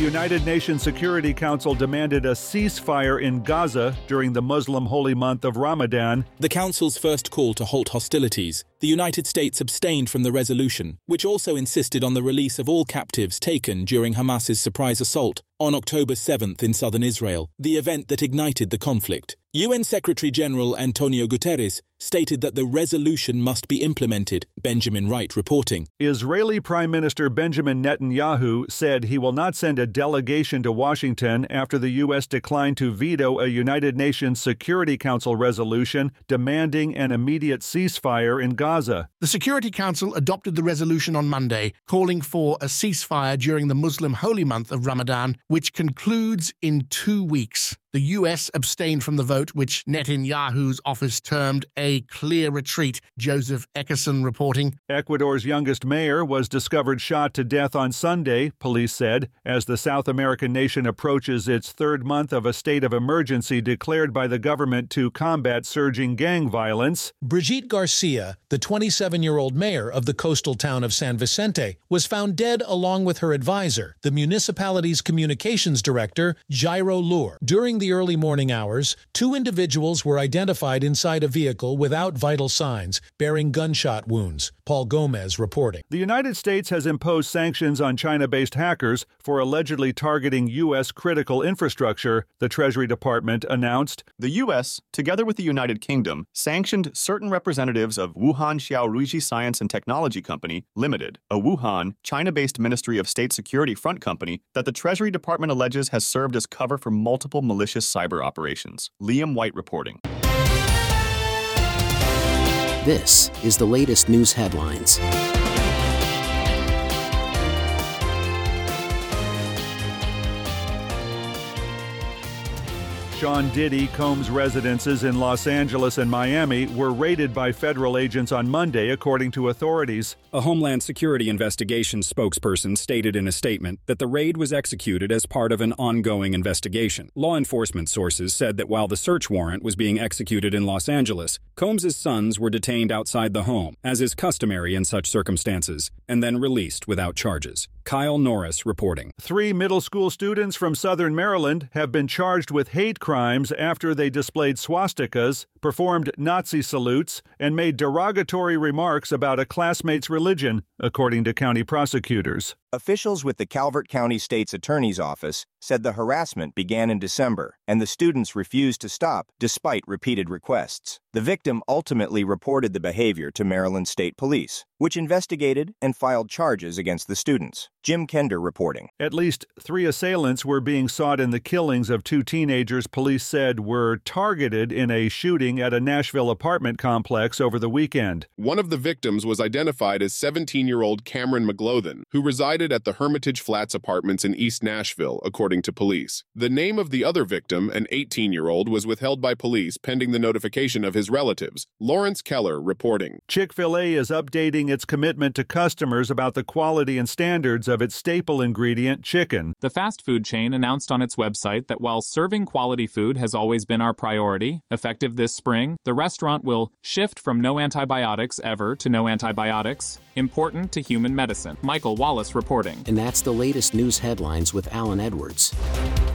United Nations Security Council demanded a ceasefire in Gaza during the Muslim holy month of Ramadan. The Council's first call to halt hostilities. The United States abstained from the resolution, which also insisted on the release of all captives taken during Hamas's surprise assault on October 7th in southern Israel, the event that ignited the conflict. UN Secretary-General Antonio Guterres stated that the resolution must be implemented, Benjamin Wright reporting. Israeli Prime Minister Benjamin Netanyahu said he will not send a delegation to Washington after the U.S. declined to veto a United Nations Security Council resolution demanding an immediate ceasefire in Gaza. The Security Council adopted the resolution on Monday, calling for a ceasefire during the Muslim holy month of Ramadan, which concludes in 2 weeks. The U.S. abstained from the vote, which Netanyahu's office termed a clear retreat, Joseph Eckerson reporting. Ecuador's youngest mayor was discovered shot to death on Sunday, police said, as the South American nation approaches its third month of a state of emergency declared by the government to combat surging gang violence. Brigitte Garcia, the 27-year-old mayor of the coastal town of San Vicente, was found dead along with her advisor, the municipality's communications director, Jairo Lure. During the early morning hours, 2 individuals were identified inside a vehicle without vital signs, bearing gunshot wounds. Paul Gomez reporting. The United States has imposed sanctions on China-based hackers for allegedly targeting U.S. critical infrastructure, the Treasury Department announced. The U.S., together with the United Kingdom, sanctioned certain representatives of Wuhan Xiaoruiji Science and Technology Company, Limited, a Wuhan, China-based Ministry of State Security front company that the Treasury Department alleges has served as cover for multiple malicious cyber operations. Liam White reporting. This is the latest news headlines. Sean Diddy Combs' residences in Los Angeles and Miami were raided by federal agents on Monday, according to authorities. A Homeland Security investigation spokesperson stated in a statement that the raid was executed as part of an ongoing investigation. Law enforcement sources said that while the search warrant was being executed in Los Angeles, Combs' sons were detained outside the home, as is customary in such circumstances, and then released without charges. Kyle Norris reporting. 3 middle school students from Southern Maryland have been charged with hate crimes after they displayed swastikas, performed Nazi salutes, and made derogatory remarks about a classmate's religion, according to county prosecutors. Officials with the Calvert County State's Attorney's Office said the harassment began in December, and the students refused to stop despite repeated requests. The victim ultimately reported the behavior to Maryland State Police, which investigated and filed charges against the students. Jim Kender reporting. At least 3 assailants were being sought in the killings of 2 teenagers police said were targeted in a shooting at a Nashville apartment complex over the weekend. One of the victims was identified as 17-year-old Cameron McGlothen, who resided at the Hermitage Flats apartments in East Nashville, according to police. The name of the other victim, an 18-year-old, was withheld by police pending the notification of his relatives. Lawrence Keller reporting. Chick-fil-A is updating its commitment to customers about the quality and standards of its staple ingredient, chicken. The fast food chain announced on its website that while serving quality food has always been our priority, effective this spring, the restaurant will shift from no antibiotics ever to no antibiotics, important to human medicine. Michael Wallace reporting. And that's the latest news headlines with Alan Edwards.